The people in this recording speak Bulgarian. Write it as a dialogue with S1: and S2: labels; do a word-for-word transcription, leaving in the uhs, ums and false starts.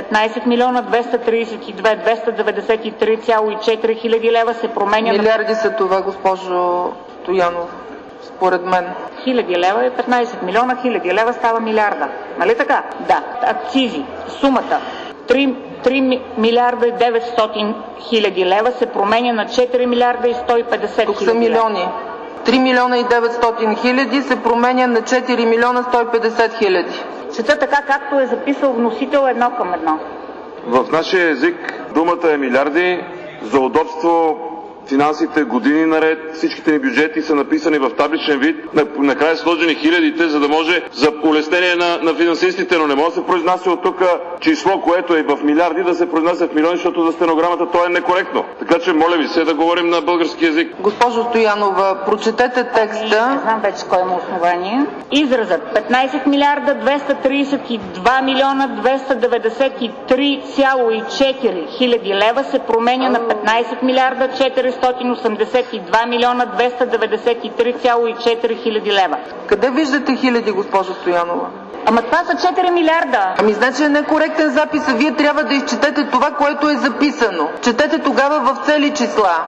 S1: петнайсет милиона двеста трийсет и две хиляди двеста деветдесет и три цяло и четири хиляди лева се променя на...
S2: Милиарди са това, госпожо Стоянова, според мен.
S1: Хиляди лева е петнайсет милиона, хиляди лева става милиарда. Нали така? Да. Акцизи. Сумата три милиарда и деветстотин хиляди лева се променя на четири милиарда и сто и петдесет хиляди.
S2: Тук са милиони. три милиона и деветстотин хиляди се променя на четири милиона сто и петдесет хиляди.
S1: Чета така, както е записал вносител едно към едно.
S3: В нашия език думата е милиарди. За удобство финансите години наред, всичките ни бюджети са написани в табличен вид. Накрая сложени хилядите, за да може за улеснение на, на финансистите, но не може да се произнася от тук число, което е в милиарди, да се произнася в милиони, защото за стенограмата то е некоректно. Така че, моля ви се да говорим на български език.
S2: Госпожо Стоянова, прочетете текста.
S1: Не знам вече кой има основание. Изразът петнайсет милиарда двеста трийсет и два милиона двеста деветдесет и три цяло и четири хиляди лева се променя на петнайсет милиарда четиристотин осемдесет и два милиона двеста деветдесет и три цяло и четири хиляди лева.
S2: Къде виждате хиляди, госпожо Стоянова?
S1: Ама това са четири милиарда.
S2: Ами значи е некоректен запис, а вие трябва да изчетете това, което е записано. Четете тогава в цели числа.